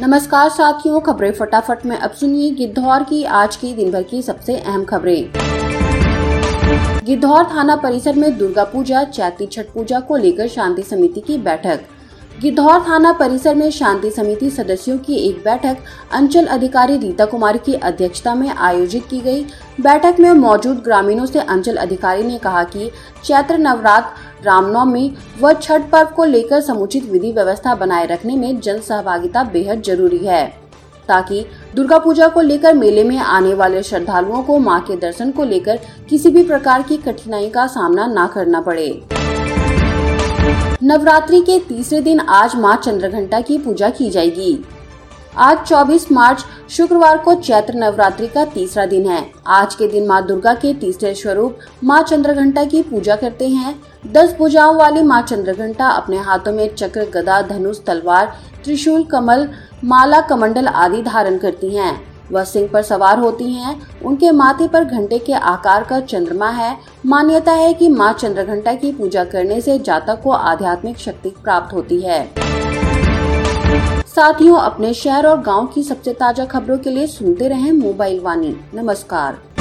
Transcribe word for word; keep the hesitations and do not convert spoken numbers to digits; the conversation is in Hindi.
नमस्कार साथियों, खबरें फटाफट में अब सुनिए गिद्धौर की आज की दिन भर की सबसे अहम खबरें। गिद्धौर थाना परिसर में दुर्गा पूजा, चैती छठ पूजा को लेकर शांति समिति की बैठक। गिद्धौर थाना परिसर में शांति समिति सदस्यों की एक बैठक अंचल अधिकारी रीता कुमारी की अध्यक्षता में आयोजित की गई। बैठक में मौजूद ग्रामीणों से अंचल अधिकारी ने कहा कि चैत्र नवरात्र, रामनवमी व छठ पर्व को लेकर समुचित विधि व्यवस्था बनाए रखने में जन सहभागिता बेहद जरूरी है, ताकि दुर्गा पूजा को लेकर मेले में आने वाले श्रद्धालुओं को मां के दर्शन को लेकर किसी भी प्रकार की कठिनाई का सामना न करना पड़े। नवरात्रि के तीसरे दिन आज मां चंद्रघंटा की पूजा की जाएगी। आज चौबीस मार्च शुक्रवार को चैत्र नवरात्रि का तीसरा दिन है। आज के दिन मां दुर्गा के तीसरे स्वरूप मां चंद्रघंटा की पूजा करते हैं। दस भुजाओं वाली मां चंद्रघंटा अपने हाथों में चक्र, गदा, धनुष, तलवार, त्रिशूल, कमल, माला, कमंडल आदि धारण करती हैं। वह सिंह पर सवार होती हैं। उनके माथे पर घंटे के आकार का चंद्रमा है। मान्यता है कि मां चंद्रघंटा की पूजा करने से जातक को आध्यात्मिक शक्ति प्राप्त होती है। साथियों, अपने शहर और गांव की सबसे ताजा खबरों के लिए सुनते रहें मोबाइल वाणी। नमस्कार।